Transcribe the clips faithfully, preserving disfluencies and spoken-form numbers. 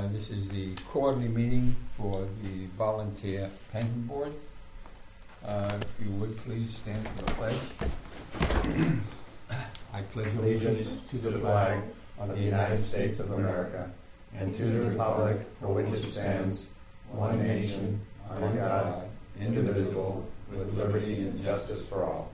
this is the quarterly meeting for the Volunteer Pension Board. Uh, if you would, please stand for the pledge. I pledge allegiance to the flag of the United States of America and to the republic for which it stands, one nation, under God, indivisible, with liberty and justice for all.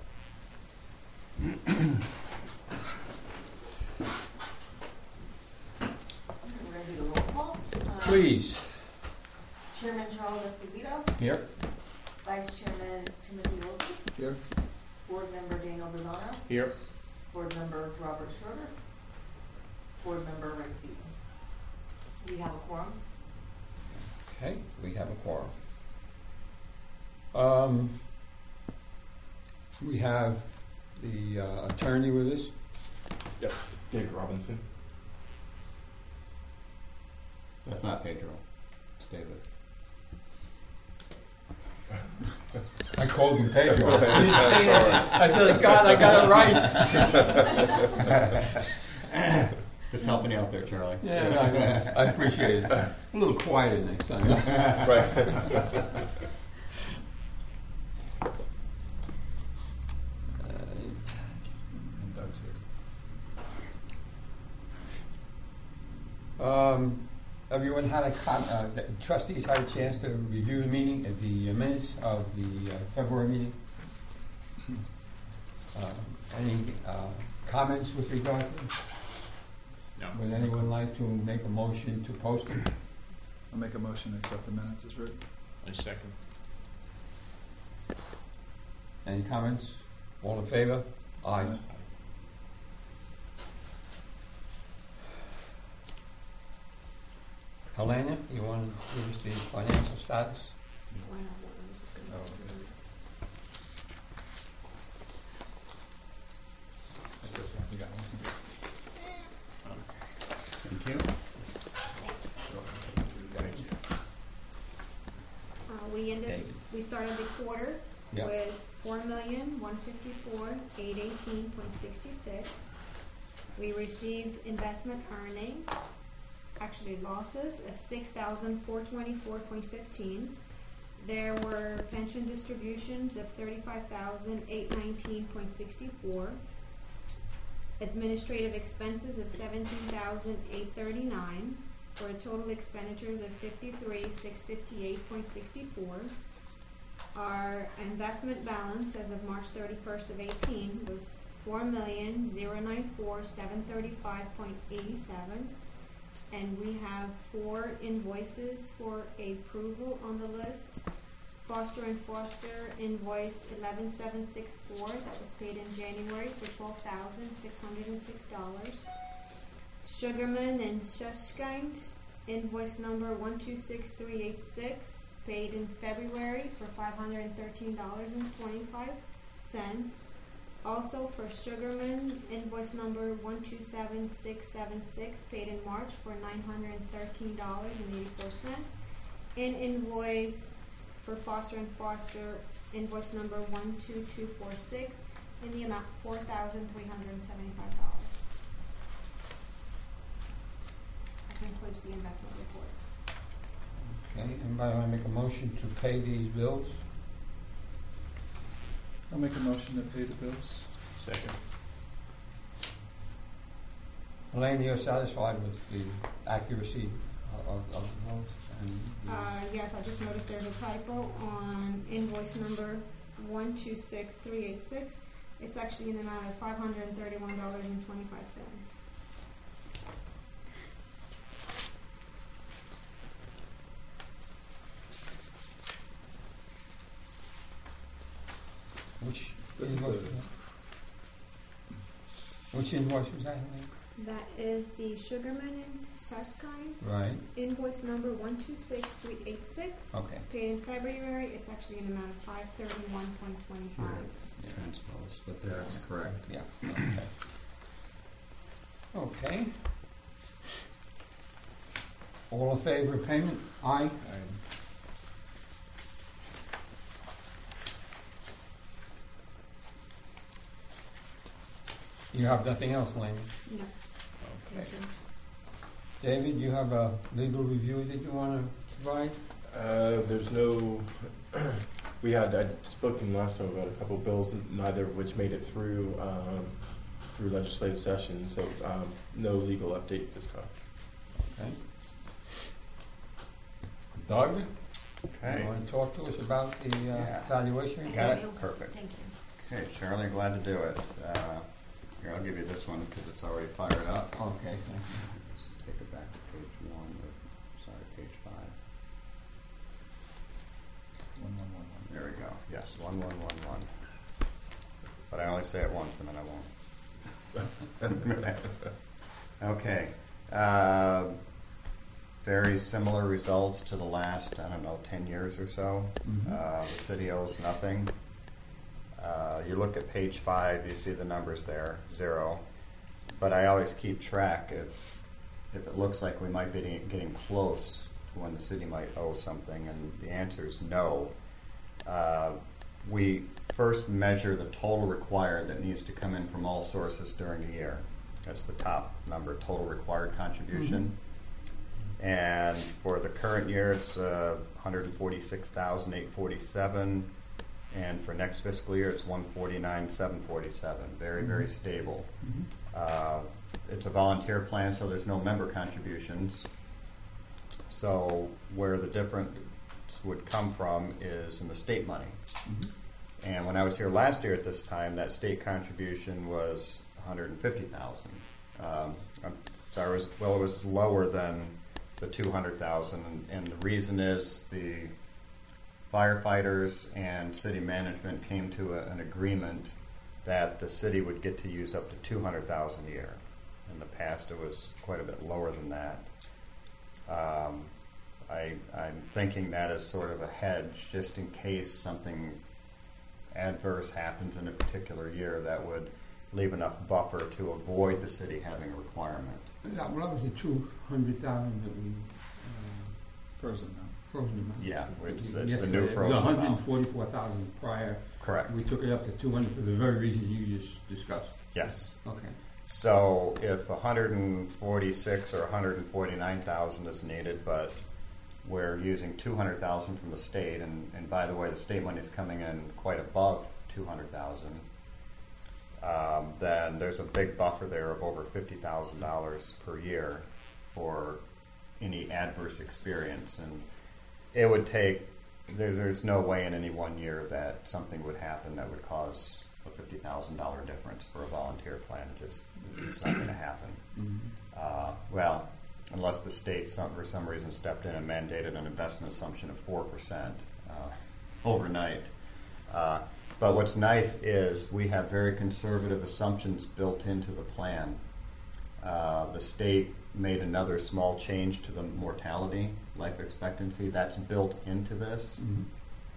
Please. Chairman Charles Esposito. Here. Vice Chairman Timothy Wilson. Here. Board Member Daniel Bizzano. Here. Board Member Robert Schroeder. Board Member Ray Stevens. We have a quorum. Okay, we have a quorum. Um, we have the uh, attorney with us. Yes, Dick Robinson. That's not Pedro. It's David. I called him Pedro. I didn't say that. I said, God, I got it right. Just helping you out there, Charlie. Yeah, I, I appreciate it. A little quieter next time. Right. Doug's here. Um, everyone had a con- uh, the trustees had a chance to review the meeting, at the minutes of the uh, February meeting. Uh, any uh, comments with regard to it? No. Would anyone like to make a motion to post them? I'll make a motion to accept the minutes as written. I second. Any comments? All in favor? Aye. Aye. Helena, you want to give us the financial status? Oh, okay. You got one? Thank you. Uh, we ended, David. we started the quarter Yep. with four million, one fifty-four, eight eighteen point sixty-six. We received investment earnings, actually losses, of six thousand, four twenty-four point fifteen. There were pension distributions of thirty-five thousand, eight nineteen point sixty-four. Administrative expenses of seventeen thousand, eight thirty-nine, for a total expenditures of fifty-three, six fifty-eight point sixty-four. Our investment balance as of March thirty-first of eighteen was four million, zero nine four, seven thirty-five point eighty-seven. And we have four invoices for approval on the list. Foster and Foster invoice eleven seven six four that was paid in January for twelve thousand six hundred six dollars. Sugarman and Shushkind invoice number one two six three eight six paid in February for five hundred thirteen dollars and twenty-five cents. Also for Sugarman invoice number one two seven six seven six paid in March for nine hundred thirteen dollars and eighty-four cents. And invoice for Foster and Foster invoice number one two two four six in the amount four thousand three hundred seventy-five dollars. That concludes the investment report. Okay, anybody want to make a motion to pay these bills? I'll make a motion to pay the bills. Second. Elaine, you're satisfied with the accuracy of, of the bills? And the- Uh, yes, I just noticed there's a typo on invoice number one two six three eight six. It's actually in the amount of five hundred thirty-one dollars and twenty-five cents. Which This is invoice? the- Which invoice was that? Elaine? That is the Sugarman and Susskind Right, invoice number one two six three eight six. okay. Paid in February, it's actually in the amount of five thirty-one point twenty-five. Transpose, but that's correct. Yeah, okay. Okay. All in favor of payment? Aye. You have nothing else, Elaine? No. Okay. Thank you. David, you have a legal review that you want to provide? Uh, there's no, we had, I'd spoken last time about a couple of bills, neither of which made it through, um, through legislative session, so, um, no legal update this time. Okay. Doug, Okay. you want to talk to us about the uh, Yeah. valuation? Got Thank it? you. Perfect. Thank you. Okay, Charlie, glad to do it. Uh, here, I'll give you this one because it's already fired up. Okay, thank Let's take it back to page one, or, sorry, page five. One, one, one, one. There we go. Yes, one, one, one, one. But I only say it once and then I won't. Okay. Uh, very similar results to the last, I don't know, ten years or so. Mhm. Uh, the city owes nothing. Uh, you look at page five, you see the numbers there, zero. But I always keep track if if it looks like we might be getting, getting close to when the city might owe something, and the answer is no. Uh, we first measure the total required that needs to come in from all sources during the year. That's the top number, total required contribution. And for the current year, it's uh, one hundred forty-six thousand eight hundred forty-seven, and for next fiscal year, it's one hundred forty-nine thousand seven hundred forty-seven. Very, very stable. Uh, it's a volunteer plan, so there's no member contributions. So where the difference would come from is in the state money. And when I was here last year at this time, that state contribution was one hundred fifty thousand. Um, I'm sorry, it was, well, it was lower than the two hundred thousand, and, and the reason is the firefighters and city management came to a, an agreement that the city would get to use up to two hundred thousand a year. In the past, it was quite a bit lower than that. Um, I, I'm thinking that is sort of a hedge, just in case something adverse happens in a particular year that would leave enough buffer to avoid the city having a requirement. That, well, that was the two hundred thousand that we, uh, Frozen now. frozen amount. Yeah, it's, it's Yes, the new it frozen was one hundred amount. forty-four thousand prior. Correct. We took it up to two hundred for the very reasons you just discussed. Yes. Okay. So if one hundred forty-six or one hundred forty-nine thousand is needed, but we're using two hundred thousand from the state, and, and by the way, the state money is coming in quite above two hundred thousand, um, then there's a big buffer there of over fifty thousand dollars per year for any adverse experience. And it would take, there, there's no way in any one year that something would happen that would cause a fifty thousand dollars difference for a volunteer plan. It just, it's not going to happen. Mhm. Uh, well, unless the state some, for some reason stepped in and mandated an investment assumption of four percent uh, overnight. Uh, but what's nice is we have very conservative assumptions built into the plan. Uh, the state made another small change to the mortality, life expectancy. That's built into this. Mhm.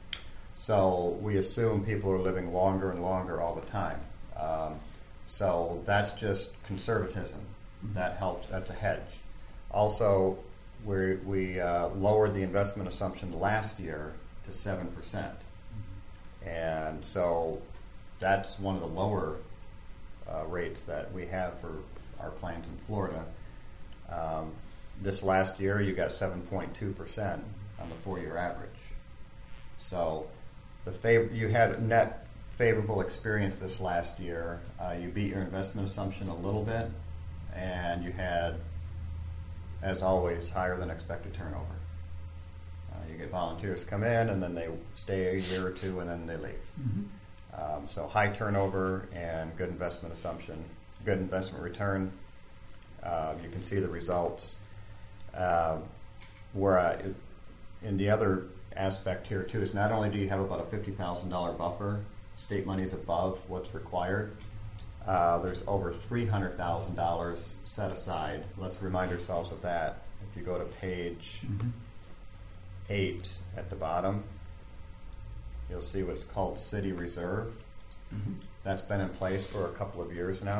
So we assume people are living longer and longer all the time. Um, so that's just conservatism. That helps. That's a hedge. Also, we we uh, lowered the investment assumption last year to seven percent, and so that's one of the lower uh, rates that we have for our plans in Florida. Um, this last year, you got seven point two percent on the four-year average. So the fav- you had net favorable experience this last year. Uh, you beat your investment assumption a little bit, and you had, as always, higher than expected turnover. Uh, you get volunteers come in, and then they stay a year or two, and then they leave. Mhm. Um, so high turnover and good investment assumption, good investment return. Uh, you can see the results. Uh, where I, in the other aspect here too is not only do you have about a fifty thousand dollars buffer, state money is above what's required. Uh, there's over three hundred thousand dollars set aside. Let's remind ourselves of that. If you go to page Mhm. eight at the bottom, you'll see what's called City Reserve. Mhm. That's been in place for a couple of years now.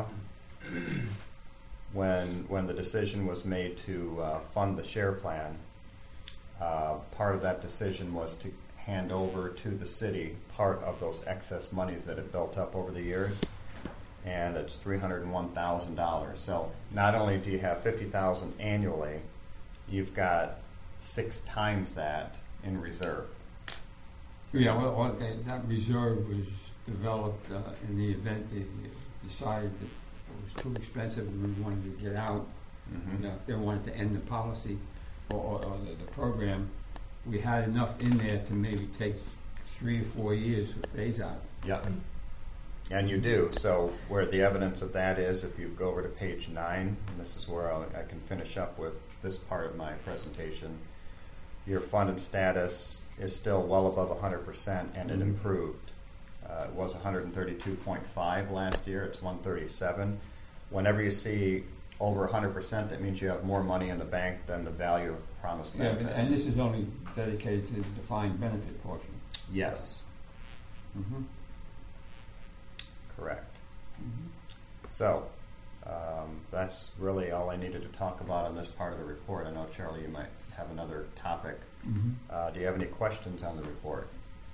When when the decision was made to uh, fund the share plan, uh, part of that decision was to hand over to the city part of those excess monies that had built up over the years. and it's three hundred and one thousand dollars. So not only do you have fifty thousand annually, you've got six times that in reserve. Yeah, well, well, that, that reserve was developed uh, in the event they decided that it was too expensive and we wanted to get out. Mhm. You know, if they wanted to end the policy or, or, or the, the program, we had enough in there to maybe take three or four years to phase out. Yep. And you do. So where the evidence of that is, if you go over to page nine, and this is where I'll, I can finish up with this part of my presentation, your funded status is still well above one hundred percent, and it improved. Uh, it was one hundred thirty-two point five last year. It's one thirty-seven. Whenever you see over one hundred percent, that means you have more money in the bank than the value of promised Yeah, benefits. and this is only dedicated to the defined benefit portion. Yes, Mm-hmm. correct. So, um, that's really all I needed to talk about on this part of the report. I know, Charlie, you might have another topic. Mm-hmm. Uh, do you have any questions on the report?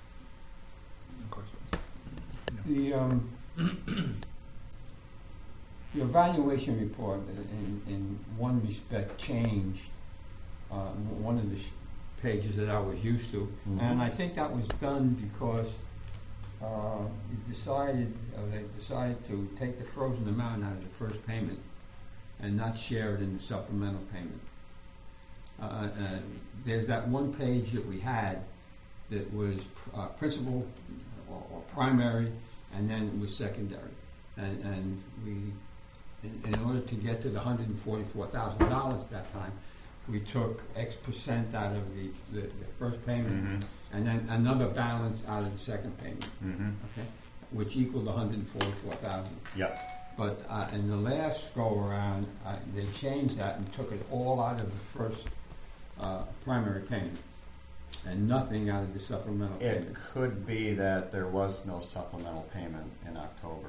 The, um, the evaluation report in, in one respect changed, uh, one of the sh- pages that I was used to. Mhm. And I think that was done because, uh, we decided, uh, they decided to take the frozen amount out of the first payment and not share it in the supplemental payment. Uh, uh, there's that one page that we had that was pr- uh, principal or, or primary, and then it was secondary. And, and we, in, in order to get to the one hundred forty-four thousand dollars at that time, we took X percent out of the, the, the first payment, Mhm. and then another balance out of the second payment, Mm-hmm. okay, which equaled one hundred forty-four thousand. Yep. But uh, in the last go around, uh, they changed that and took it all out of the first uh, primary payment, and nothing out of the supplemental It payment. could be that there was no supplemental payment in October.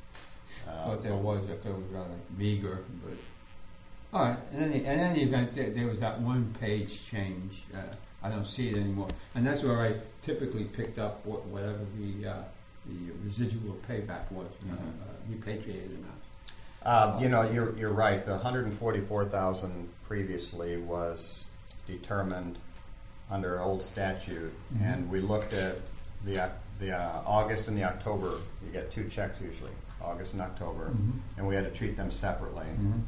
Uh, But there was, it was rather meager, but, all right, in any, in any event, there, there was that one page change. Uh, I don't see it anymore. And that's where I typically picked up what, whatever the, uh, the residual payback was, uh, Mhm. uh, repatriated amount. Uh, you know, you're, you're right. The one hundred forty-four thousand previously was determined under old statute, Mhm. and we looked at the, Oc- the uh, August and the October. You get two checks usually, August and October, Mhm. and we had to treat them separately. Mhm.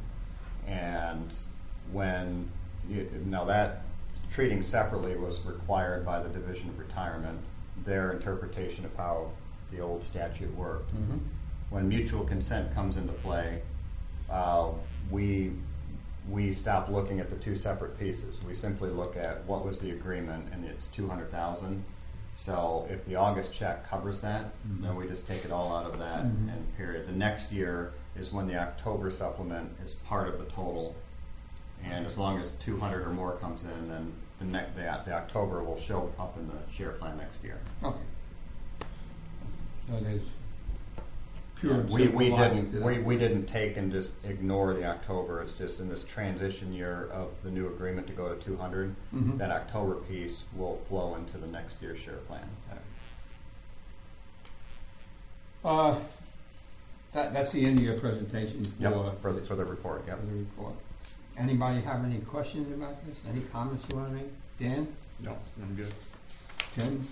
And when, you, now that treating separately was required by the Division of Retirement, their interpretation of how the old statute worked. Mhm. When mutual consent comes into play, uh, we we stop looking at the two separate pieces. We simply look at what was the agreement, and it's two hundred thousand. So if the August check covers that, Mhm. then we just take it all out of that Mhm. and period. The next year is when the October supplement is part of the total, and as long as two hundred or more comes in, then the next the, the October will show up in the share plan next year. Okay. So there's pure and We, simple we logic to didn't, that. we, we didn't take and just ignore the October. It's just in this transition year of the new agreement to go to two hundred, Mhm. that October piece will flow into the next year's share plan. Uh, that, that's the end of your presentation for, Yep, for the, for the report, yep. for the report. Anybody have any questions about this? Any comments you want to make? Dan? No, I'm good. Tim?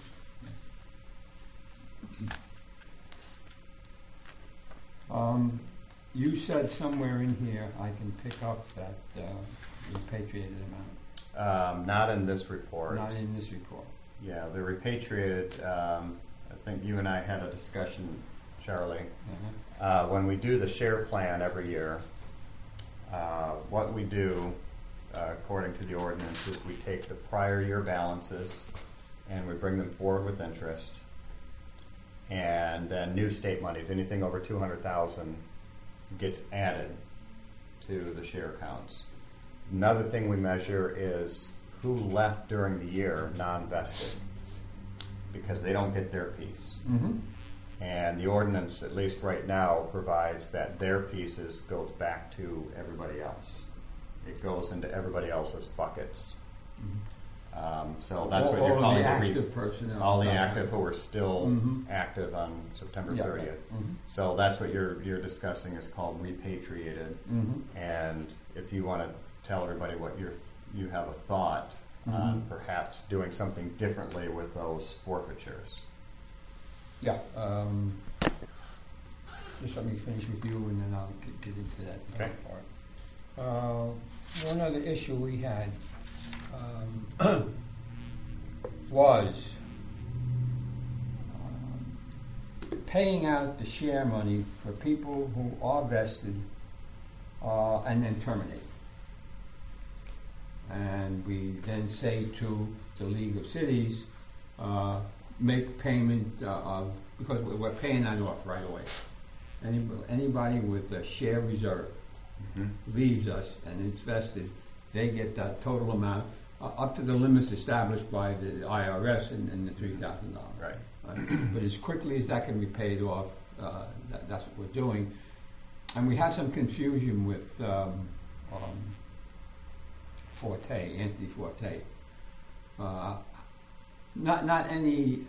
Um, you said somewhere in here, I can pick up that, uh, repatriated amount, Um, not in this report. not in this report. Yeah, the repatriated, um, I think you and I had a discussion, Charlie. Uh-huh. Uh, when we do the share plan every year, uh, what we do, uh, according to the ordinance, is we take the prior year balances and we bring them forward with interest. And then new state monies, anything over two hundred thousand, gets added to the share counts. Another thing we measure is who left during the year non-vested, because they don't get their piece. Mm-hmm. And the ordinance, at least right now, provides that their pieces goes back to everybody else. It goes into everybody else's buckets. Um, so that's All- what you're all calling the the re- active personnel. all the active who are still Mhm. active on September Yeah. thirtieth. Mhm. So that's what you're you're discussing is called repatriated. Mhm. And if you want to tell everybody what you're you have a thought on Mhm. perhaps doing something differently with those forfeitures. Yeah, um, just let me finish with you and then I'll get, get into that Okay. part. Uh, one other issue we had, um, was, um, paying out the share money for people who are vested, uh, and then terminate. And we then say to the League of Cities, uh, make payment uh, of, because we're we're paying that off right away. Any, anybody with a share reserve leaves us and it's vested, they get that total amount, uh, up to the limits established by the I R S and, and the three thousand dollars. Right. But as quickly as that can be paid off, uh, that, that's what we're doing. And we had some confusion with um, um, Forte, Anthony Forte. Uh, not not any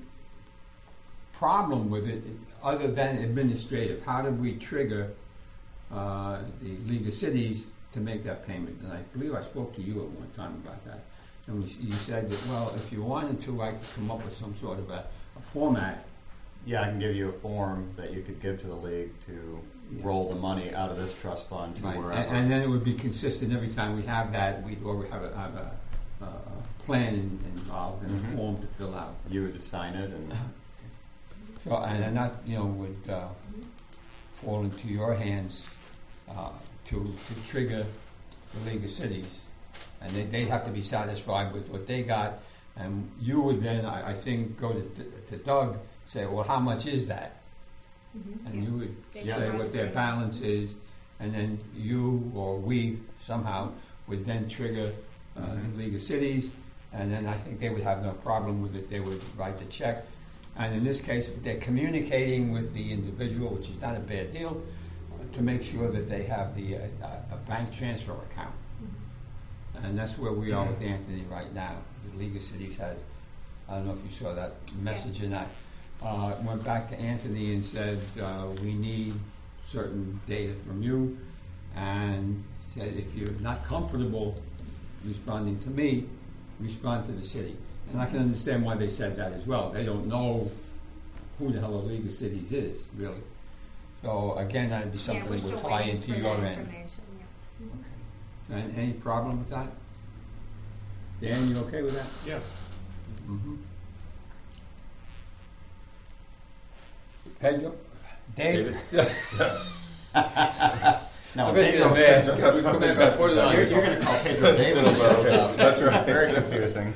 problem with it, other than administrative. How did we trigger uh, the League of Cities to make that payment? And I believe I spoke to you at one time about that. And we, you said that, well, if you wanted to, I could come up with some sort of a, a format. Yeah, I can give you a form that you could give to the league to Yeah. roll the money out of this trust fund to Right. wherever. And, and then it would be consistent every time we have that, we or we have a, have a, a plan in, involved and Mhm. a form to fill out. You would assign it, and So, and and that, you know, would uh, fall into your hands uh, to to trigger the League of Cities, and they they have to be satisfied with what they got, and you would then, I, I think, go to to Doug, say, well, how much is that? And you would They say can what write their it. balance is, and then you or we somehow would then trigger uh, Mhm. the League of Cities, and then I think they would have no problem with it. They would write the check. And in this case, if they're communicating with the individual, which is not a bad deal, uh, to make sure that they have the uh, a bank transfer account. And that's where we are with Anthony right now. The League of Cities had, I don't know if you saw that message or not, uh, went back to Anthony and said, uh, we need certain data from you, and said, if you're not comfortable responding to me, respond to the city. And I can understand why they said that as well. They don't know who the hell the League of Cities is, really. So again, that'd be Yeah, something we're that would still tie waiting into for your that end. information, yeah. Mhm. And any problem with that? Dan, you okay with that? Yeah. Mm-hmm. Pedro? Dave? Yes. no, I bet Pedro, you're That's mad. something Come in that's- before the that's- you're, line. you're going to call Pedro David when he shows up. That's right. Very confusing.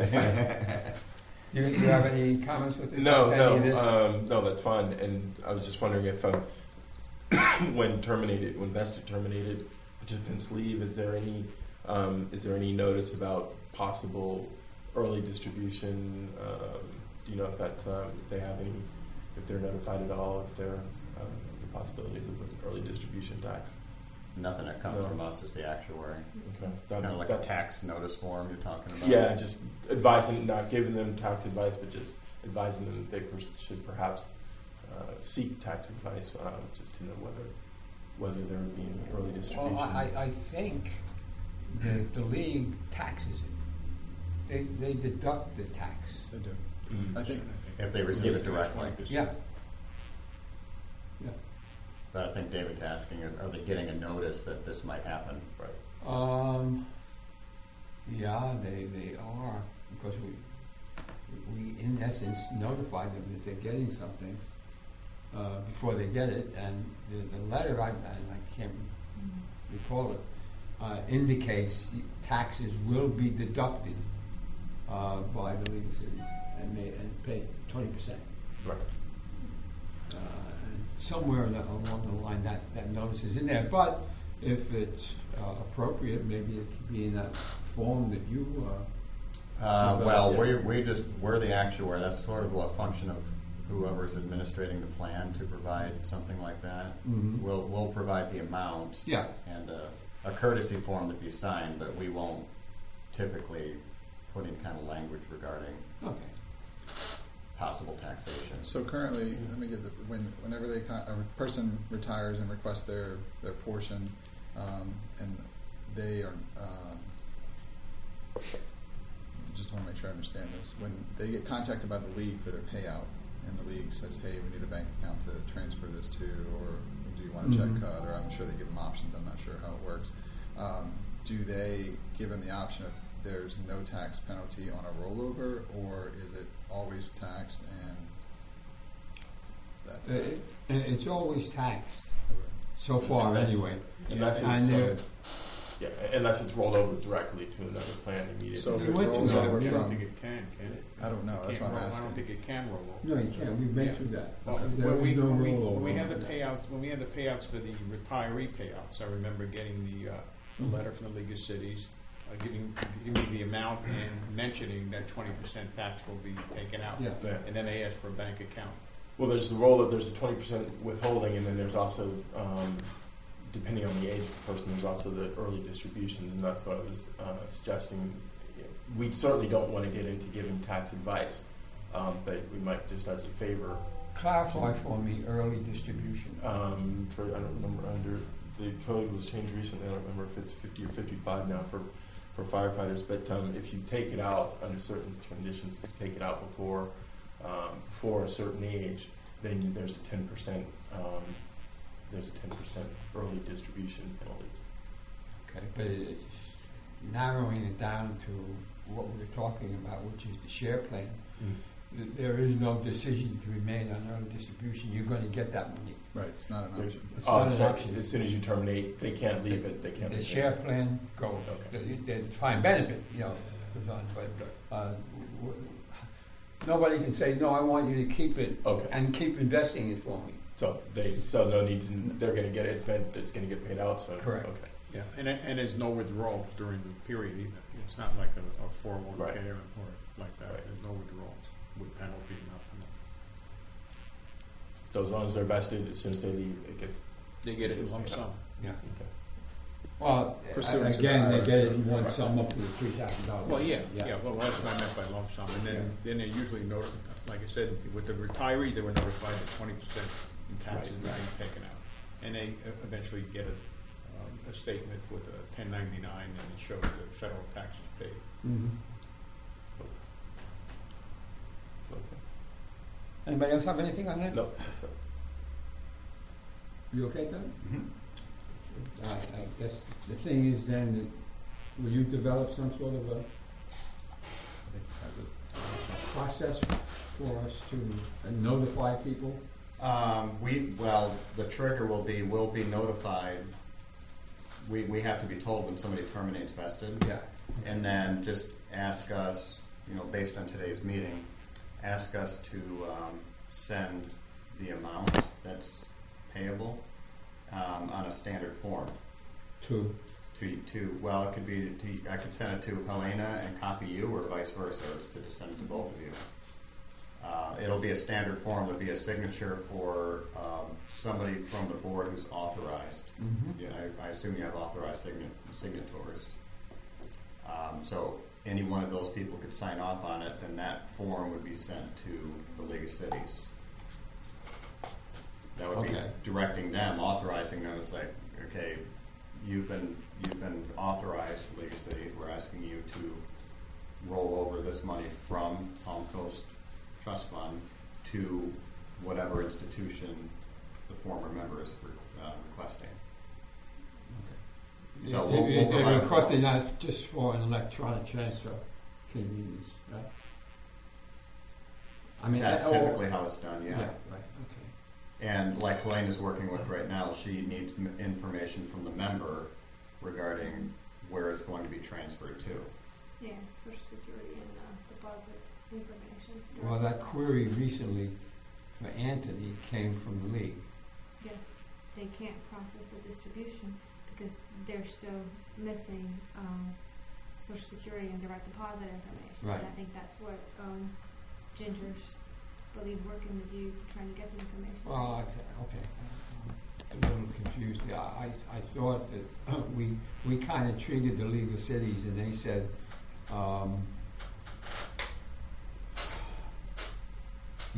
You, you have any comments with it? No, any of this? no, um, no, that's fine. And I was just wondering if, um, when terminated, when vested terminated, participants leave, is there any, um, is there any notice about possible early distribution? Um, do you know if that's, um, if they have any, if they're notified at all, if there, um, the possibilities of an early distribution tax? Nothing that comes No. from us is the actuary. Okay. That- Kind of like a that's- tax notice form you're talking about. Yeah, just advising, not giving them tax advice, but just advising them that they per- should perhaps uh, seek tax advice, um, just to know whether whether there would be any early distribution. Well, I, I think the, the league taxes it. They, they deduct the tax. They do. Mm. I think. If they receive it directly. Yeah. Yeah. But I think David's asking, is, are they getting a notice that this might happen? Right. Um, yeah, they, they are, because we, we in essence notify them that they're getting something, uh, before they get it, and the, the letter, I, and I can't recall it, uh, indicates taxes will be deducted, uh, by the League of Cities, and may, and pay twenty percent. Right. Uh, and somewhere in that- along the line, that, that notice is in there. But if it's uh, appropriate, maybe it could be in that form that you. Uh, Uh, well, Yeah. we, we just, we're the actuary. That's sort of a function of whoever's administrating the plan to provide something like that. Mhm. We'll, we'll provide the amount. Yeah. And a, a courtesy form to be signed, but we won't typically putting kind of language regarding Okay. possible taxation. So currently, let me get the, when, whenever they, con- a person retires and requests their, their portion, um, and they are, um, just wanna make sure I understand this, when they get contacted by the league for their payout, and the league says, hey, we need a bank account to transfer this to, or do you want a check Mhm. cut, or I'm sure they give them options, I'm not sure how it works. Um, do they give them the option if there's no tax penalty on a rollover, or is it always taxed and that's it? It, it- it's always taxed, Okay. so far Unless- anyway. Unless And it's, there- um, yeah, unless it's rolled over directly to another plan immediately. So if It it went rolls through that, over yeah. I don't from, think it can, can it? I don't know, It that's can't what I'm roll- I asking. don't think it can roll over. No, you can't, we've been Yeah. through that. Well, There when is we, no when we, rollover when we had on the that. payouts, when we had the payouts for the retiree payouts, I remember getting the, uh, the Mhm. letter from the League of Cities, uh, giving, giving the amount and mentioning that twenty percent tax will be taken out. Yeah. Yeah. And then they asked for a bank account. Well, there's the roll of, there's the twenty percent withholding, and then there's also, um, depending on the age of the person, there's also the early distributions, and that's what I was uh, suggesting. We certainly don't want to get into giving tax advice, um, but we might just as a favor, Clarify for me, early distribution. um, for, I don't remember, under, the code was changed recently, I don't remember if it's fifty or fifty-five now for, for firefighters, but um, if you take it out under certain conditions, if you take it out before, um, before a certain age, then you- there's a ten percent, um, there's a ten percent early distribution penalty. Okay, but it's narrowing it down to what we were talking about, which is the share plan. Th- There is no decision to be made on early distribution, you're gonna get that money. Right, it's not an There's- option. It's Oh, not an so option. as soon as you terminate, they can't leave it, they can't. The leave share it. plan goes, Okay. the, the defined benefit, you know, goes on, but, uh, w- w- nobody can say, no, I want you to keep it Okay. and keep investing it for me. So they, so no need to, they're gonna get it, it's gonna, it's gonna get paid out, so. Correct. Okay. Yeah, and, it- and there's no withdrawal during the period either. It's not like a, a four oh one K Right. or, or like that. Right. There's no withdrawals with penalty, nothing. So as long as they're vested, as soon as they leave, it gets. They get it in gets lump paid sum. out. Yeah. Okay. Well, Pursuant a- to the again, they I R S get it code. in one Right. sum up to the three thousand dollars. Well, yeah, yeah, well, that's what I meant by lump sum, and then, Yeah. then they're usually notified, like I said, with the retirees, they were notified that twenty percent in taxes Right, were right. being taken out. And they uh, eventually get a, um, a statement with a ten ninety-nine, and it shows the federal taxes paid. Mhm. Okay. Anybody else have anything on that? No, that's it. You okay, Doug? Mhm. I, I guess the thing is then, that will you develop some sort of a As a- process for us to uh, notify people? Um, we, well, the trigger will be, we'll be notified, we, we have to be told when somebody terminates vested. Yeah. And then just ask us, you know, based on today's meeting, ask us to, um, send the amount that's payable, um, on a standard form To, to, to, well, it could be, to, I could send it to Helena and copy you, or vice versa, or to just send it to both of you. Uh, it'll be a standard form, there'll be a signature for, um, somebody from the board who's authorized. Mhm. Yeah, I, I assume you have authorized signa- signatories. Um, so any one of those people could sign off on it, and that form would be sent to the League of Cities. That would be Okay. directing them, authorizing them, it's like, okay, you've been, you've been authorized, League of Cities, we're asking you to roll over this money from Palm Coast Trust Fund to whatever institution the former member is uh, requesting. So we'll- we'll It- it- provide a Of course, they're form. not just for an electronic transfer convenience, right? I mean, That's that- oh, typically how it's done, Yeah, yeah. right, okay. And like Helena's working with right now, she needs m- information from the member regarding where it's going to be transferred to. Yeah, social security and, uh, deposit information. Well, that query recently for Anthony came from the league. Yes, they can't process the distribution because they're still missing, um, social security and direct deposit information. Right. And I think that's what, um, Ginger's, believe, working with you to try to get the information. Well, okay, okay. I'm a little confused. Yeah, I, I thought that we, we kind of triggered the League of Cities and they said, um,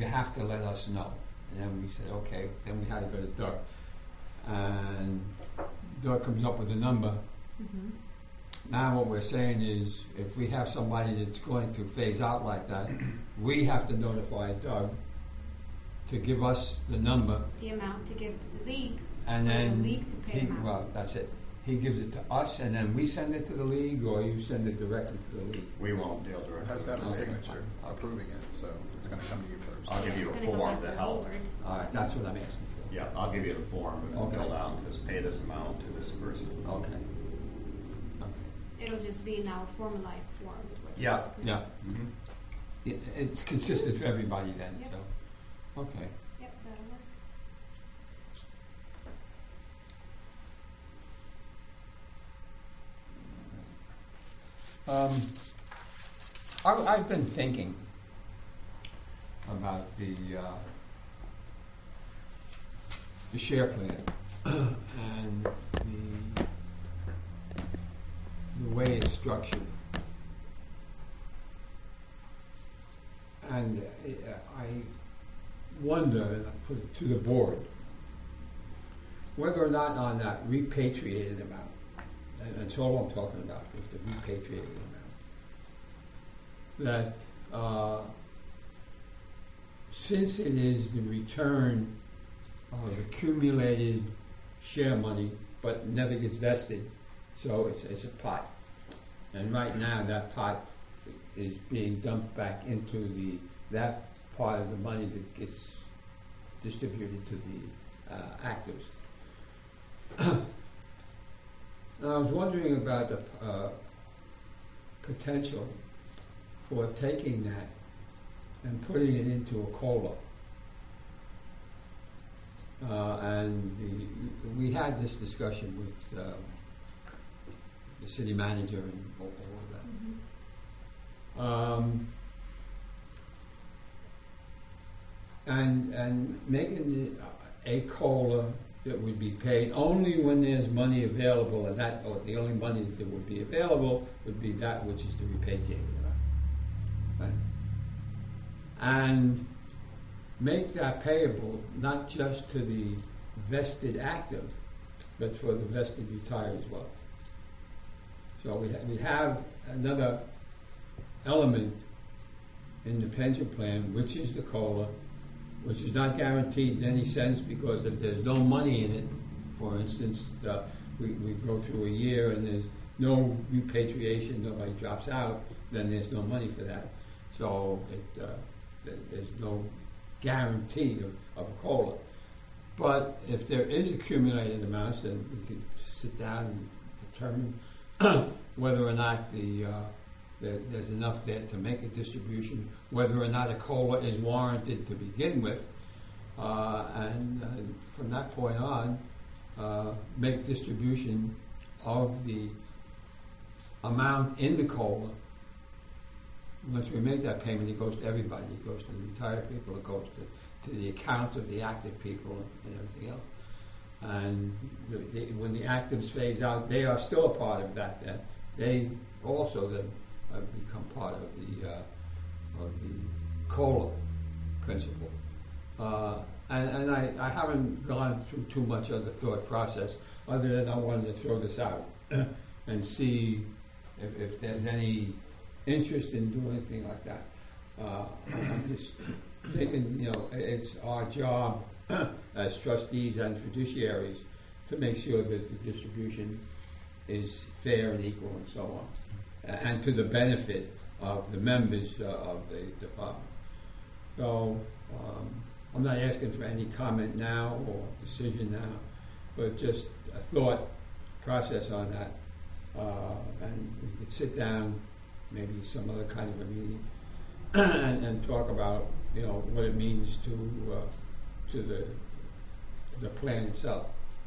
you have to let us know. And then we said, okay, then we had to go to Doug. And Doug comes up with a number. Mm-hmm. Now what we're saying is, if we have somebody that's going to phase out like that, we have to notify Doug to give us the number, The amount to give to the league, and for then the league to pay he, them out. well, that's it. He gives it to us, and then we send it to the league, or you send it directly to the league. We won't deal directly. It has to have a Okay. signature approving it, so it's gonna come to you first. I'll give you It's a gonna go form back to the help. board. All right, that's what I'm asking for. Yeah, I'll give you the form to Okay. fill out, just pay this amount to this person. Okay. It'll just be now a formalized form is what. Yeah. Yeah, Mhm. it, it's consistent for everybody then, Yep. so, okay. Yep, that'll work. Um, I, I've been thinking about the, uh, the share plan and the, the way it's structured. And uh, I wonder, and I put it to the board, whether or not on that repatriated amount, and that's all I'm talking about, is the repatriated amount, that uh, since it is the return of accumulated share money, but never gets vested, so it's, it's a pot. And right now, that pot is being dumped back into the, that part of the money that gets distributed to the uh, actors. Now, I was wondering about the uh, potential for taking that and putting it into a COLA. Uh, and the, we had this discussion with uh, the city manager and all, all of that. Um, and and making the, a COLA that would be paid only when there's money available, and that, or the only money that would be available would be that which is the repatriated amount. Right? And make that payable not just to the vested active, but for the vested retired as well. So we, ha- we have another element in the pension plan, which is the COLA, which is not guaranteed in any sense, because if there's no money in it, for instance, uh, we, we go through a year and there's no repatriation, nobody drops out, then there's no money for that. So it, uh, th- there's no guarantee of, of a COLA. But if there is accumulated amounts, then we could sit down and determine whether or not the uh, there, there's enough there to make a distribution, whether or not a COLA is warranted to begin with, uh, and, and from that point on, uh, make distribution of the amount in the COLA. Once we make that payment, it goes to everybody. It goes to the retired people, it goes to, to the account of the active people and everything else. And the, the, when the actives phase out, they are still a part of that. Uh, they also then uh, become part of the uh, of the COLA principle. Uh, and and I, I haven't gone through too much of the thought process, other than I wanted to throw this out and see if, if there's any interest in doing anything like that. Uh, I'm just thinking, you know, it's our job as trustees and fiduciaries to make sure that the distribution is fair and equal and so on, and to the benefit of the members uh, of the department. So um, I'm not asking for any comment now or decision now, but just a thought process on that. Uh, and we could sit down, maybe some other kind of a meeting, and, and talk about, you know, what it means to uh, to the the plan itself.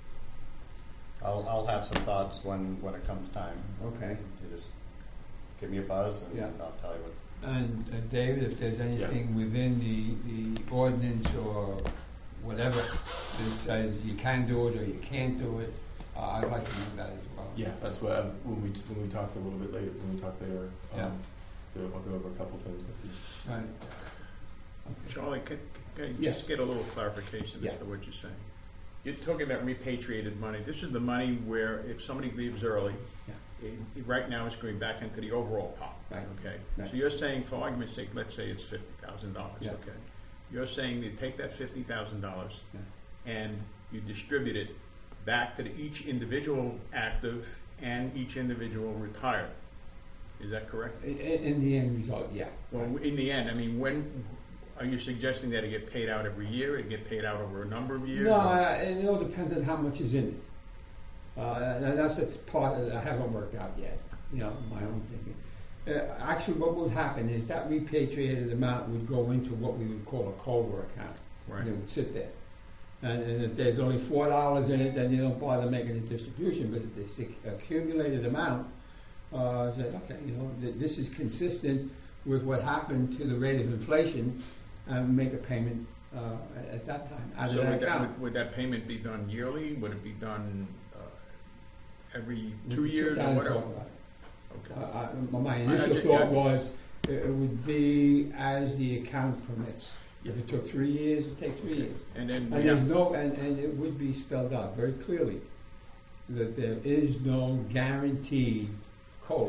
I'll, I'll have some thoughts when, when it comes time. Okay. You just give me a buzz and Yeah. I'll tell you what. And uh, David, if there's anything within the, the ordinance or whatever that says you can do it or you can't do it, uh, I'd like to know that as well. Yeah, that's what, um, when we, when we talk a little bit later, when we talk later, Yeah. um, so I'll go over a couple things with you. Right. Charlie, can, can you Yeah. just get a little clarification as Yeah. to what you're saying? You're talking about repatriated money. This is the money where if somebody leaves early, Yeah. it- right now it's going back into the overall pot. Right. Okay? Right. So you're saying, for argument's sake, let's say it's fifty thousand dollars, Yeah. okay? You're saying you take that fifty thousand dollars Yeah. and you distribute it back to the, each individual active and each individual retired. Is that correct? In, in the end result, yeah. Well, in the end, I mean, when, are you suggesting that it get paid out every year, it get paid out over a number of years? No, or- uh, it all depends on how much is in it. Uh, and that's the part that I haven't worked out yet, you know, my own thinking. Uh, actually, what would happen is that repatriated amount would go into what we would call a COLA account. Right. And it would sit there. And, and if there's only four dollars in it, then you don't bother making a distribution. But if it's the accumulated amount, uh, say, okay, you know, th- this is consistent with what happened to the rate of inflation, and make a payment uh, at, at that time out So of that would that, account. would, would that payment be done yearly? Would it be done uh, every We two could sit years down or and whatever? talk about it. Okay. Uh, I, my I initial just- thought yeah. was it, it would be as the account permits. If it took three years, it takes three years. And then And we there's have, no, and, and it would be spelled out very clearly that there is no guaranteed COLA.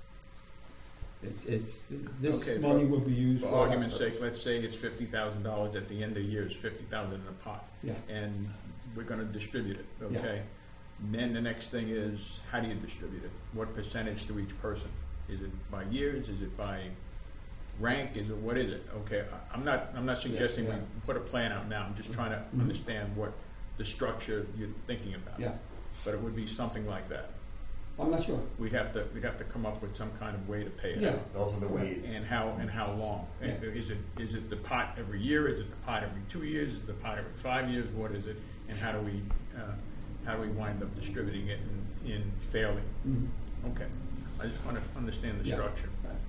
It's, it's, this Okay, for- money will be used for for. argument's sake, let's say it's fifty thousand dollars at the end of the year, it's fifty thousand in a pot. Yeah. And we're gonna distribute it, Yeah. okay? And then the next thing is, how do you distribute it? What percentage to each person? Is it by years? Is it by rank? Is it, what is it? Okay, I- I'm not, I'm not suggesting we yeah. put a plan out now, I'm just trying to Mhm. understand what the structure you're thinking about. Yeah, But it would be something like that. I'm not sure. We'd have to, we'd have to come up with some kind of way to pay it Yeah. out. Those are the weeds. And how, and how long? And Yeah. Is it, is it the pot every year? Is it the pot every two years? Is it the pot every five years? What is it? And how do we, uh, how do we wind up distributing it in, in fairly? Mhm. Okay, I just want to understand the Yeah. structure.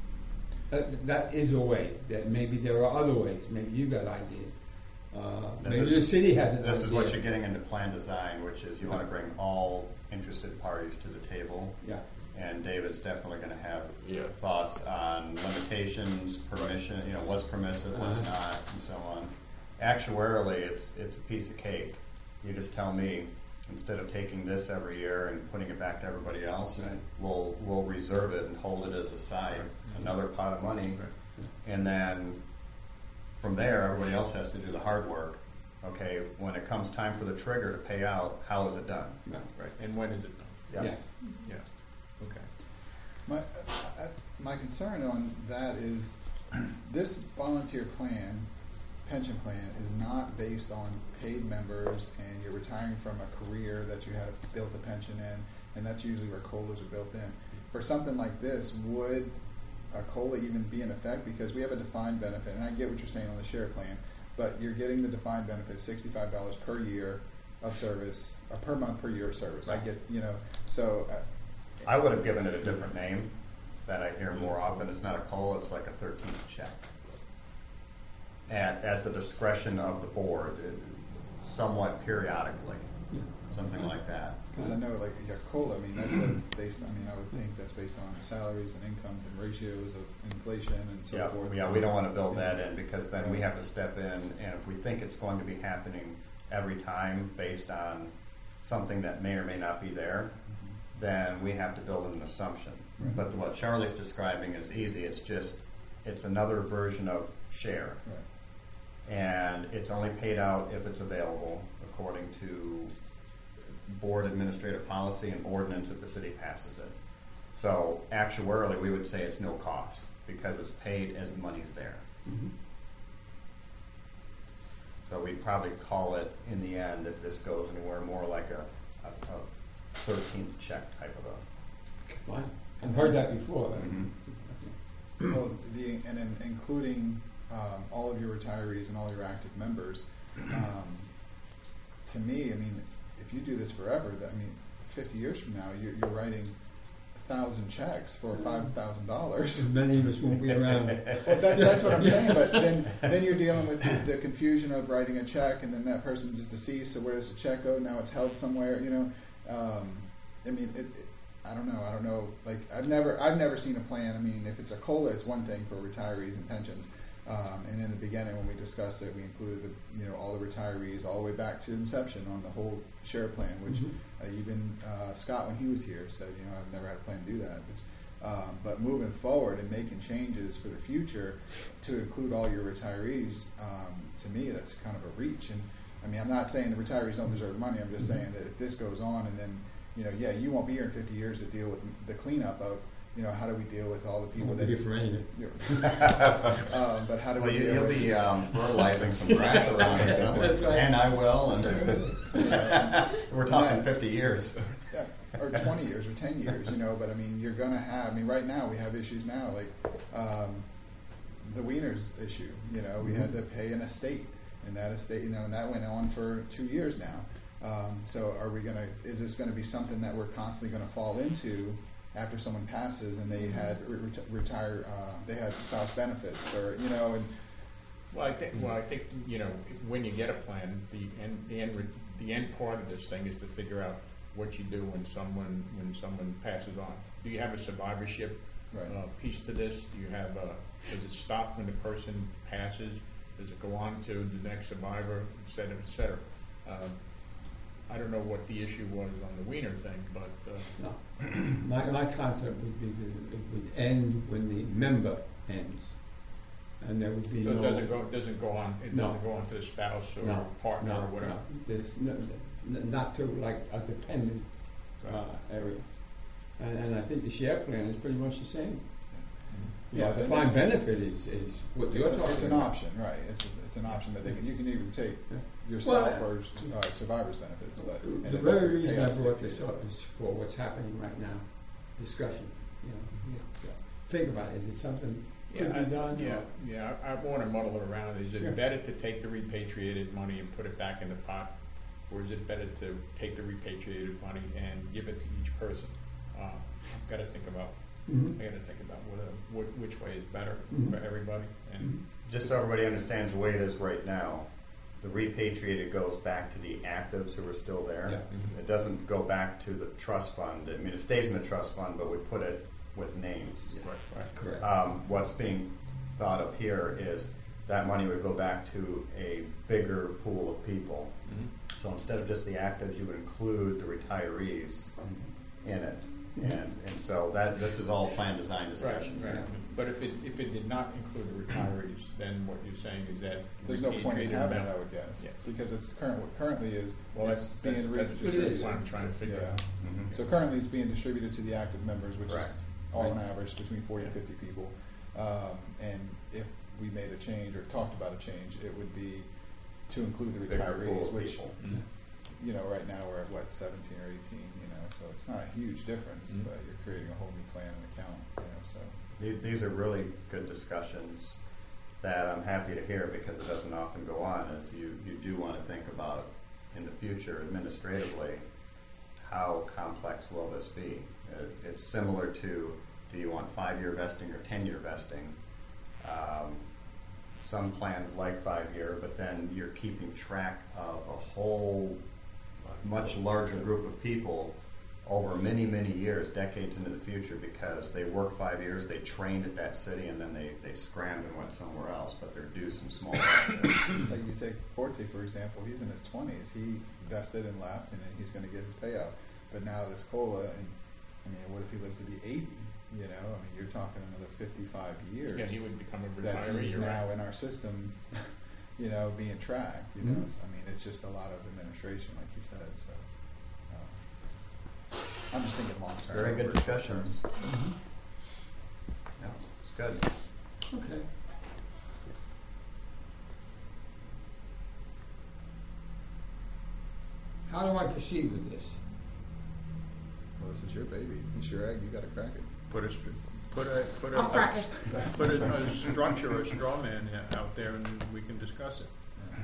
That, that is a way. That maybe there are other ways. Maybe you got ideas. Uh, Now, maybe this the is- city has an idea. This is what you're getting into plan design, which is you want to bring all interested parties to the table. Yeah. And David's definitely going to have Yeah. thoughts on limitations, permission, you know, what's permissive, what's Uh-huh. not, and so on. Actuarially, it's, it's a piece of cake. You just tell me, instead of taking this every year and putting it back to everybody else, Right. we'll, we'll reserve it and hold it as a side, another pot of money. And then from there, everybody else has to do the hard work. Okay, when it comes time for the trigger to pay out, how is it done? Yeah. Right, and when is it done? Yeah. Yeah, okay. My, uh, my concern on that is this volunteer plan, pension plan, is not based on paid members and you're retiring from a career that you had built a pension in, and that's usually where COLAs are built in. For something like this, would a COLA even be in effect? Because we have a defined benefit, and I get what you're saying on the share plan, but you're getting the defined benefit, sixty-five dollars per year of service, or per month per year of service. I get, you know, so. Uh, I would have given it a different name that I hear more often. It's not a COLA, it's like a thirteenth check. At, at the discretion of the board, it- somewhat periodically, something like that. Because I know, like, yeah, COLA, I mean, that's a based, I mean, I would think that's based on salaries and incomes and ratios of inflation and so Yeah, forth. yeah, we don't want to build that in because then we have to step in, and if we think it's going to be happening every time based on something that may or may not be there, then we have to build an assumption. Right. But what Charlie's describing is easy. It's just, it's another version of share. Right. And it's only paid out if it's available according to board administrative policy and ordinance if the city passes it. So actuarially, we would say it's no cost because it's paid as the money's there. Mhm. So we'd probably call it, in the end, if this goes anywhere, more like a, a, a thirteenth check type of a. Fine. I've heard that before. Mhm. Well, the, and in, including um, all of your retirees and all your active members, um, to me, I mean, if you do this forever, that, I mean, fifty years from now, you're, you're writing a thousand checks for five thousand dollars. Many of us won't be around. Well, that, that's what I'm saying, but then, then you're dealing with the, the confusion of writing a check and then that person is deceased, so where does the check go? Now it's held somewhere, you know. Um, I mean, it, it, I don't know, I don't know, like, I've never, I've never seen a plan. I mean, if it's a COLA, it's one thing for retirees and pensions, Um, and in the beginning, when we discussed it, we included the, you know, all the retirees all the way back to inception on the whole share plan, which Mhm. uh, even uh, Scott, when he was here, said, you know, I've never had a plan to do that. But, um, but moving forward and making changes for the future to include all your retirees, um, to me, that's kind of a reach. And I mean, I'm not saying the retirees don't deserve money. I'm just saying that if this goes on, and then, you know, yeah, you won't be here in fifty years to deal with the cleanup of, you know, how do we deal with all the people Won't that be here for anything. um, but how do Well, we you, deal you'll with be um, fertilizing some grass around here somewhere, That's right. and I will. And we're talking fifty years. Yeah, or twenty years or ten years, you know, but I mean, you're gonna have, I mean, right now, we have issues now, like, um, the Wieners issue, you know, we had to pay an estate, and that estate, you know, and that went on for two years now. Um, so are we gonna, is this gonna be something that we're constantly gonna fall into after someone passes and they had re- reti- retire, uh, they had spouse benefits, or, you know, and, Well, I think, well, I think, you know, when you get a plan, the end, the end, re- the end part of this thing is to figure out what you do when someone, when someone passes on. Do you have a survivorship Right. uh, piece to this? Do you have a, does it stop when the person passes? Does it go on to the next survivor, et cetera, et cetera? Um, I don't know what the issue was on the Wiener thing, but, uh, No. My, my concept would be that it would end when the member ends. And there would be so no. it doesn't go, it doesn't go on, it No. doesn't go on to the spouse or No, partner no, or whatever? no. There's no, n- not to like a dependent uh, area. And, and I think the share plan is pretty much the same. Yeah, Yeah, the and defined it's- benefit is, is what it's, you're a- talking it's an about. option, right, it's, a- it's an option that they can, you can either take Yeah. yourself Well, or uh, survivor's benefits, but. and The then that's a very reason I payout brought state. this up is for what's happening right now, discussion, you know. yeah. Think about it, is it something could Yeah, I- be done? Yeah, or- yeah, I, I wanna muddle it around. Is Yeah. it better to take the repatriated money and put it back in the pot? Or is it better to take the repatriated money and give it to each person? Uh, I've gotta think about, Mhm. I gotta think about what, uh, what, which way is better Mhm. for everybody, and, Just so everybody understands the way it is right now, the repatriated goes back to the actives who are still there. Yeah. Mm-hmm. It doesn't go back to the trust fund. I mean, it stays in the trust fund, but we put it with names. right, right. Correct. Um, what's being thought of here is that money would go back to a bigger pool of people. Mhm. So instead of just the actives, you would include the retirees in it. And, and so that, this is all plan design discussion. Right, right. But if it, if it did not include the retirees, then what you're saying is that. There's no point in repatriated having it, amount- I would guess, Yeah. because it's current, what currently is, Well, it's that's, being that's, that's re- just what I'm trying to figure Yeah. out. Mhm. So currently it's being distributed to the active members, which is Correct. all on Right. average between forty and fifty people. Um, and if we made a change or talked about a change, it would be to include the Bigger pool retirees, of which, people. Mhm. you know, right now we're at what, seventeen or eighteen, you know, so it's not a huge difference, Mhm. but you're creating a whole new plan and account, you know, so. These, these are really good discussions that I'm happy to hear because it doesn't often go on, is you, you do want to think about in the future administratively, how complex will this be? It, it's similar to, do you want five-year vesting or ten-year vesting? Um, some plans like five-year, but then you're keeping track of a whole much larger group of people over many, many years, decades into the future, because they worked five years, they trained at that city, and then they, they scrammed and went somewhere else, but they're due some small benefits. Like you take Forte, for example, he's in his twenties, he vested and left, and then he's gonna get his payout. But now this COLA, and, I mean, what if he lives to be eighty, you know, I mean, you're talking another fifty-five years. Yeah, he would become a that retiree, he's you're now right. in our system, you know, being tracked, you know, Mhm. so, I mean, it's just a lot of administration, like you said, so. uh, I'm just thinking long term. Very good versus short discussions. term. Yeah, it's good. Okay. How do I proceed with this? Well, this is your baby, it's your egg, you gotta crack it. Put a, str- put a, put a. I'll crack it. Put a, a structure, a straw man a- out there and we can discuss it.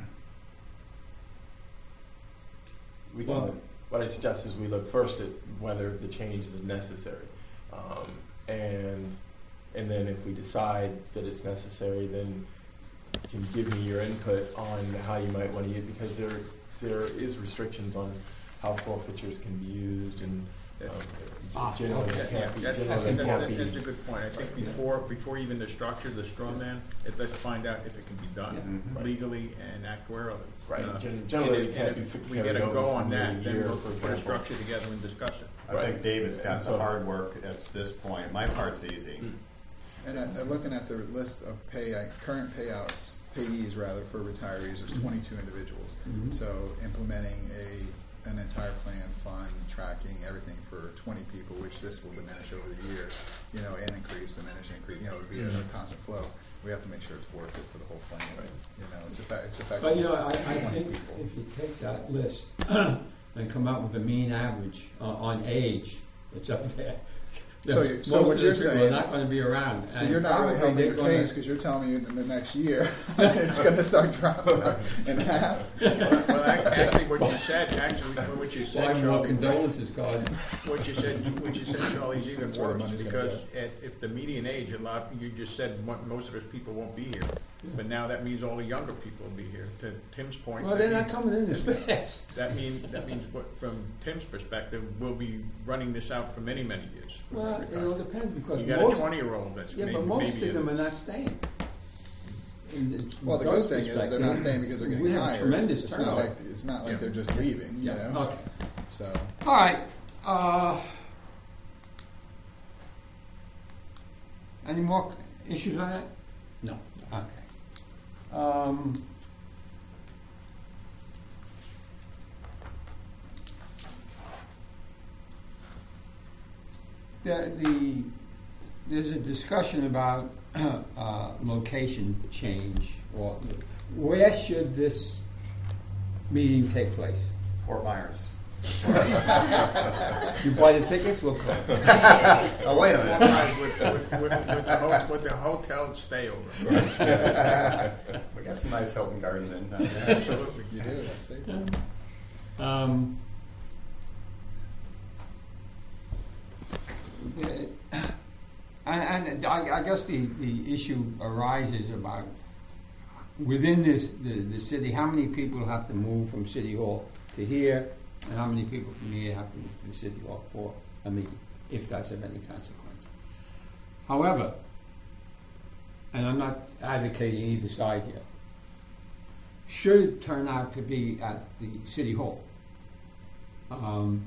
We Well- can, what I suggest is we look first at whether the change is necessary. Um, and, and then if we decide that it's necessary, then you can give me your input on how you might want to use, because there, there is restrictions on how forfeitures can be used and That- Ah, Generally, okay. it can't be, That's, generally that's, it that's, can't be. that's a good point. I think before, before even the structure, the straw man, it, let's find out if it can be done Mhm. legally and actuarially. Right. Uh, Gen- generally, and it can't if- be if f- We carried get a over go from on year that, to then year, we'll for put a example. structure together and discuss it. I think David's got And the so- hard work at this point. My part's easy. Mm. And uh, uh, looking at the list of pay, uh, current payouts, payees rather, for retirees, there's twenty-two individuals. Mhm. So implementing a, an entire plan, fund, tracking, everything for twenty people, which this will diminish over the years, you know, and increase, diminish, increase, you know, it'll be a constant flow. We have to make sure it's worth it for the whole plan. You know, it's effect, it's effective. But you know, I, I for twenty think people. if you take that list and come out with a mean average uh, on age, it's up there. So There's- you- so most what of you're these people saying- are not gonna be around. So and you're not really probably helping they're the gonna- case because you're telling me in the next year it's going to start dropping in half. Well, well, ac- actually, what you said, actually, what you Buy said, more Charlie, condolences cards. what you said, what you said, Charlie, is even That's where the worse, money's gonna because at, if the median age, a lot, you just said mo- most of those people won't be here. But now that means all the younger people will be here. To Tim's point. Well, that they're not means- coming in as fast. That mean, that means what, from Tim's perspective, we'll be running this out for many, many years. Well, it all depends because You got a most, twenty-year-old that's yeah, maybe, but most maybe of them in- are not staying. In the- Well, the those good thing is they're not perspectives, staying because they're getting we have a hired. tremendous It's not turnover. like it's not like Yeah. they're just leaving. You Yeah, know. okay. So All right. Uh, any more issues on that? No. Okay. Um, the, the there's a discussion about uh, location change, or where should this meeting take place? Fort Myers. You buy the tickets, we'll come. Oh, wait a Well, minute. right, with, with, with, with the ho- with the hotel stay over. We got some nice Hilton Gardens in down there. Absolutely. you do. That's safe. Um, the- and, and I, I guess the, the issue arises about within this the, the city, how many people have to move from City Hall to here, and how many people from here have to move to the City Hall for a meeting, if that's of any consequence. However, and I'm not advocating either side here, should it turn out to be at the City Hall, um,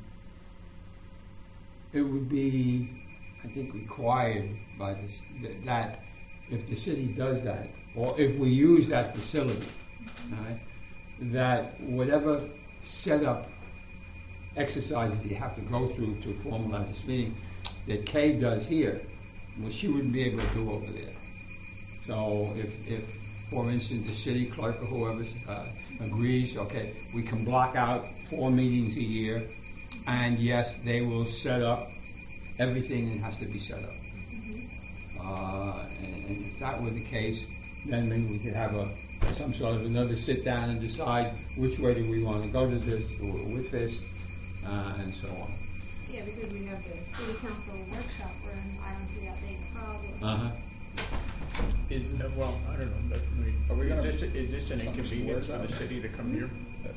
it would be, I think, required by this, that- that if the city does that, or if we use that facility, all right, that whatever setup exercises you have to go through to formalize this meeting, that Kay does here, well, she wouldn't be able to do over there. So if, if, for instance, the city clerk or whoever uh, agrees, okay, we can block out four meetings a year, and yes, they will set up everything that has to be set up. Uh, and, and if that were the case, then maybe we could have a some sort of another sit down and decide which way do we want to go to this or with this, uh, and so on. Yeah, because we have the city council workshop room, I don't see that being a problem. Uh huh. Is, uh, well, I don't know, but, I mean, Are we is gonna- this, is this an something to inconvenience for work the out. city to come here?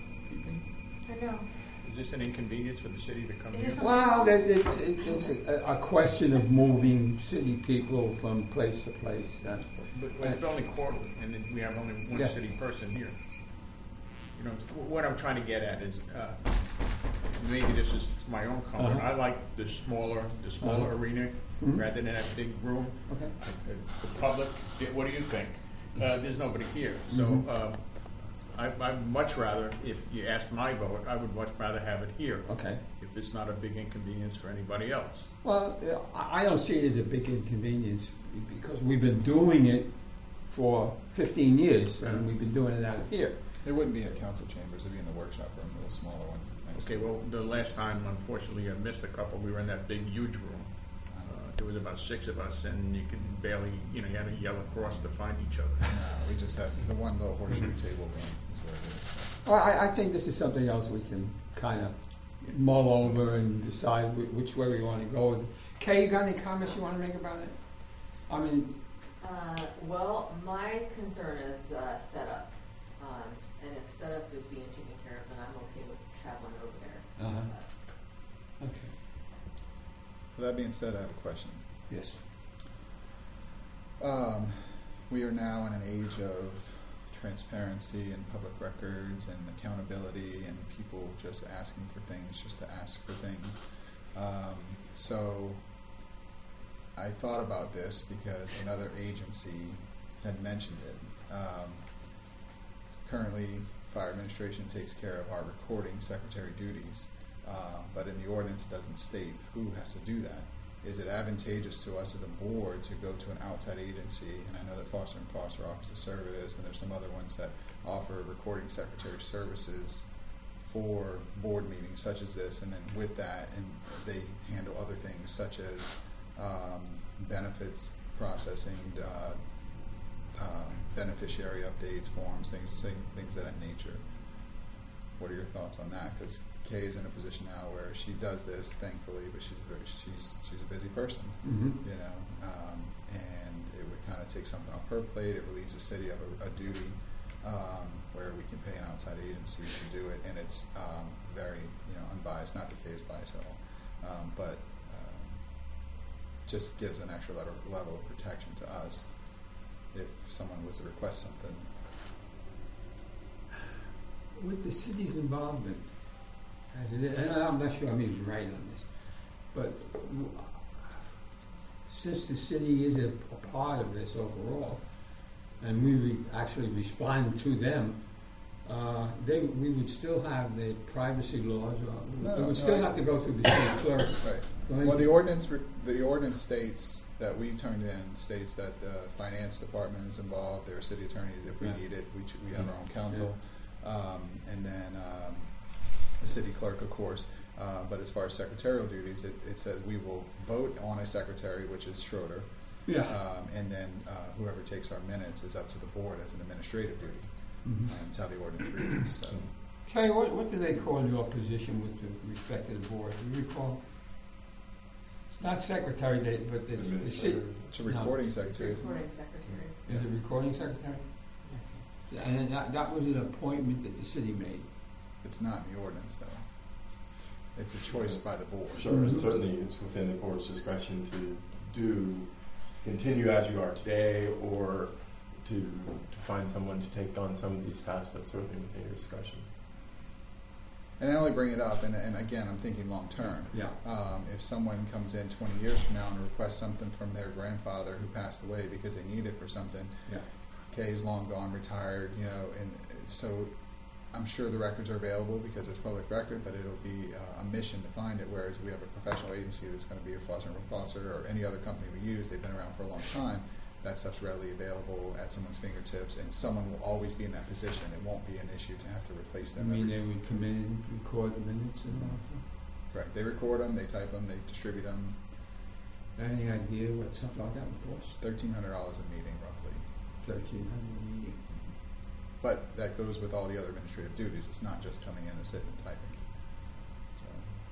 I know. Is this an inconvenience for the city to come Is here? this Well, it, it's it, it's a, a question of moving city people from place to place. That's But but it's only quarterly, and then we have only one Yeah. city person here. You know, wh- what I'm trying to get at is, uh, maybe this is my own comfort, Uh-huh. I like the smaller, the smaller Uh-huh. arena, Mhm. rather than that big room. okay. Uh, The public, di- what do you think? Uh, there's nobody here, so, Mhm. uh, I, I'd much rather, if you ask my vote, I would much rather have it here. Okay. If it's not a big inconvenience for anybody else. Well, yeah, I I don't see it as a big inconvenience because we've been doing it for fifteen years, and we've been doing it out here. It wouldn't be at council chambers. It'd be in the workshop room, the little smaller one. next Okay, to- well, the last time, unfortunately, I missed a couple, we were in that big, huge room. Uh, There was about six of us, and you could barely, you know, you had to yell across to find each other. No, we just have the one little horseshoe table room is where it is. Well, I, I think this is something else we can kind of mull over and decide whi- which way we want to go. Kay, you got any comments you want to make about it? I mean, Uh, well, my concern is, uh, setup. Um, and if setup is being taken care of, then I'm okay with traveling over there. Uh-huh. Uh, okay. With that being said, I have a question. Yes. Um, we are now in an age of transparency and public records and accountability and people just asking for things just to ask for things. Um, so I thought about this because another agency had mentioned it. Um, currently, fire administration takes care of our recording secretary duties, uh, but in the ordinance it doesn't state who has to do that. Is it advantageous to us as a board to go to an outside agency? And I know that Foster and Foster offers a service, and there's some other ones that offer recording secretary services for board meetings such as this, and then with that, and they handle other things such as um, benefits processing, uh, um, beneficiary updates, forms, things, things of that nature. What are your thoughts on that? Because Kay is in a position now where she does this, thankfully, but she's very, she's she's a busy person, Mm-hmm. you know, um, and it would kind of take something off her plate. It relieves the city of a, a duty um, where we can pay an outside agency to do it, and it's um, very, you know, unbiased. Not that Kay is biased at all, um, but um, just gives an extra letter, level of protection to us if someone was to request something. With the city's involvement, as it is, and I'm not sure I'm even right on this, but w- since the city is a, a part of this overall, and we re- actually respond to them, uh, they, we would still have the privacy laws, or No, we would no, still I- have to go through the city clerk. Right. Going Well, to- the ordinance, re- the ordinance states that we turned in states that the finance department is involved, their city attorneys, if we Yeah. need it, we, ch- we have our own counsel. Um, and then, um, the city clerk, of course. Uh, but as far as secretarial duties, it, it says we will vote on a secretary, which is Schroeder. Yeah. Um, and then, uh, whoever takes our minutes is up to the board as an administrative duty. Mhm. And that's how the ordinance reads, so. Kay, what, what do they call your position with the respect to the board? Do you recall? It's not secretary, they, but it's the city. Administrator. It's a No. recording It's secretary, isn't it? recording secretary. Is it recording secretary? Yes. And that, that was an appointment that the city made. It's not in the ordinance, though. It's a choice by the board. Sure, and certainly it's within the board's discretion to do, continue as you are today, or to, to find someone to take on some of these tasks. That's certainly within your discretion. And I only bring it up, and, and again, I'm thinking long term. Yeah. Um, if someone comes in twenty years from now and requests something from their grandfather who passed away because they need it for something, Yeah. Kay's long gone, retired, you know, and so I'm sure the records are available because it's public record, but it'll be uh, a mission to find it, whereas we have a professional agency that's going to be a Foster and Foster or any other company we use. They've been around for a long time. That stuff's readily available at someone's fingertips, and someone will always be in that position. It won't be an issue to have to replace I them. mean, every- they would come in and record the minutes and all Correct. They record them, they type them, they distribute them. that. Any idea what something like that would cost? Thirteen hundred dollars a meeting, roughly. Thirteen hundred a meeting. But that goes with all the other administrative duties. It's not just coming in and sitting and typing. So,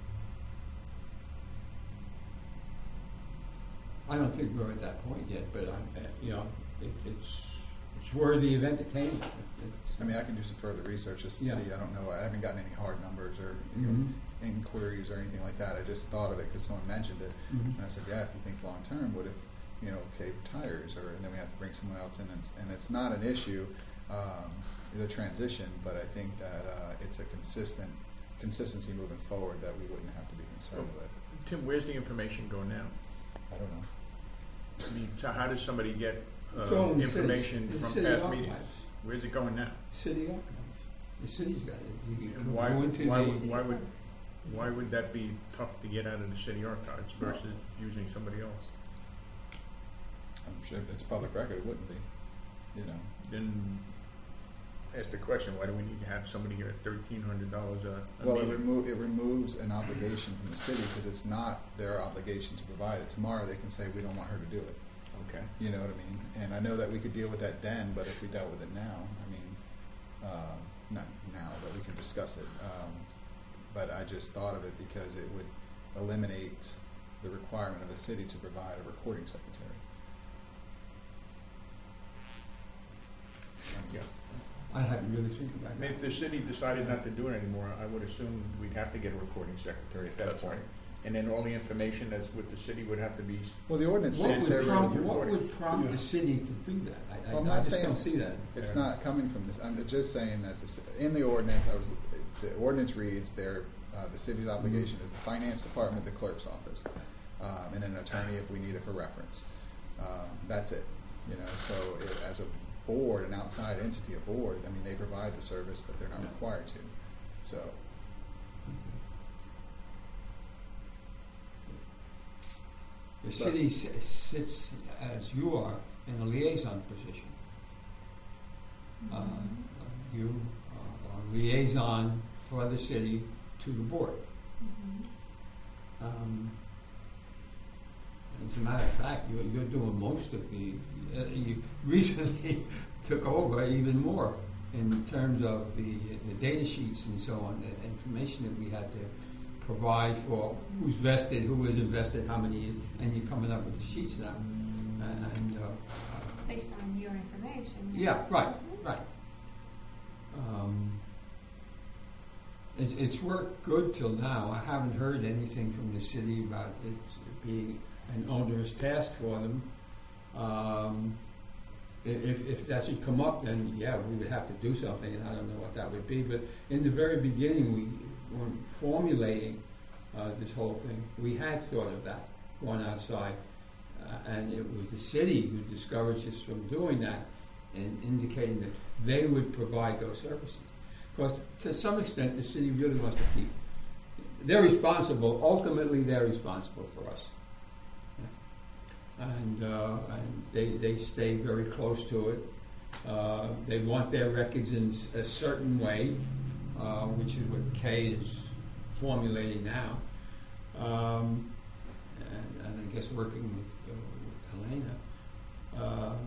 I don't think we're at that point yet, but I'm, uh, you know, it, it's it's worthy of entertainment. It's, I mean, I can do some further research just to Yeah. see. I don't know. I haven't gotten any hard numbers or you Mhm. know, inquiries or anything like that. I just thought of it because someone mentioned it, Mhm. and I said, "Yeah, if you think long term, what if you know, Kay retires, or and then we have to bring someone else in?" And it's, and it's not an issue, um, the transition, but I think that uh, it's a consistent consistency moving forward that we wouldn't have to be concerned with. Tim, where's the information going now? I don't know. I mean, so how does somebody get uh, It's all in the city- information the from city past archives. meetings? Where's it going now? City archives. The city's got it. You can And why, go into why, the, would, why would why would that be tough to get out of the city archives versus using somebody else? I'm sure if it's public record, it wouldn't be. You know. Then ask the question: why do we need to have somebody here at thirteen hundred dollars a, a Well, it, meeting? remo- it removes an obligation from the city because it's not their obligation to provide it. Tomorrow they can say we don't want her to do it. Okay. You know what I mean? And I know that we could deal with that then, but if we dealt with it now, I mean, uh, not now, but we can discuss it. Um, but I just thought of it because it would eliminate the requirement of the city to provide a recording secretary. Yeah. I hadn't really think about I mean, if that. the city decided not to do it anymore, I would assume we'd have to get a recording secretary at that That's point. right. and then all the information that's with the city would have to be, Well, the ordinance What states would there. prompt, ready to what report would prompt Yeah. the city to do that? I, Well, I'm I, I not just saying don't see that. It's Yeah. not coming from this. I'm just saying that this, in the ordinance, I was, the ordinance reads there, uh, the city's obligation is the finance department, the clerk's office, um, and an attorney if we need it for reference. Um, that's it, you know, so it, as a board, an outside entity, a board, I mean, they provide the service, but they're not Yeah. required to, so. The city s- sits, as you are, in a liaison position. Uh, You are a liaison for the city to the board. Um, As a matter of fact, you're, you're doing most of the, uh, you recently took over even more in terms of the, the data sheets and so on, the information that we had to provide for who's vested, who is invested, how many, and you're coming up with the sheets now. And, uh, Based on your information. yeah, right, right. Um, it, it's worked good till now. I haven't heard anything from the city about it being an onerous task for them. Um, i- if, if that should come up, then yeah, we would have to do something, and I don't know what that would be. But in the very beginning, we were formulating uh, this whole thing. We had thought of that, going outside. Uh, and it was the city who discouraged us from doing that and indicating that they would provide those services. Because to some extent, the city really wants to keep, they're responsible, ultimately they're responsible for us. Yeah. And, uh, and they, they stay very close to it. Uh, they want their records in s- a certain way, uh, which is what Kay is formulating now. Um, and, and I guess working with, uh, with Helena. Um,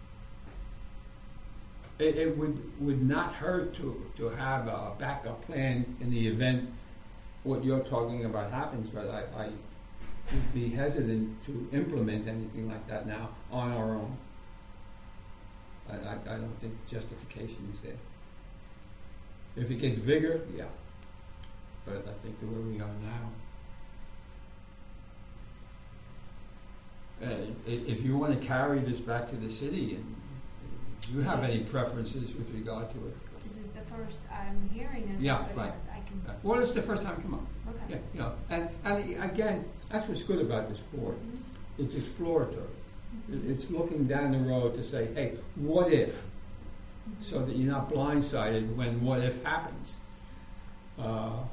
it, it would would not hurt to to have a backup plan in the event what you're talking about happens, but I, I would be hesitant to implement anything like that now on our own. I, I, I don't think justification is there. If it gets bigger, yeah. But I think the way we are now. Uh, i- if you want to carry this back to the city, and do you have any preferences with regard to it? This is the first I'm hearing of it, Yeah, but right. yes, I can, Uh, Well, it's the first time come up. okay. Yeah, you know, and, and again, that's what's good about this board. It's exploratory. It- It's looking down the road to say, hey, what if? So that you're not blindsided when what if happens. Uh,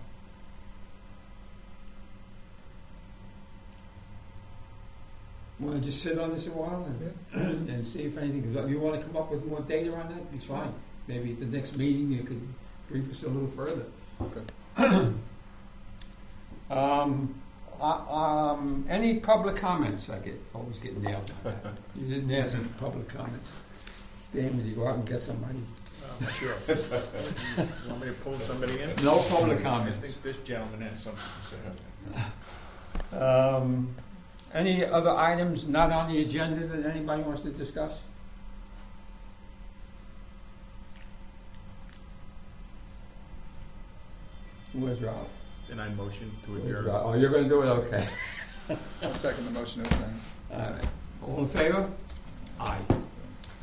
Want to just sit on this a while and, and see if anything comes up? You want to come up with more data on that? It's fine. Maybe at the next meeting you could brief us a little further. Okay. Um, uh, um, any public comments? I get always get nailed on that. You didn't ask for public comments. Dan, would you go out and get somebody? I'm not sure. You want me to pull somebody in? No public I comments. think this gentleman has something to say. Um, any other items not on the agenda that anybody wants to discuss? Where's Ralph? Then I motion to Where's adjourn. Ralph? Oh, you're going to do it? Okay. I'll second the motion to adjourn. All right. All in favor? Aye.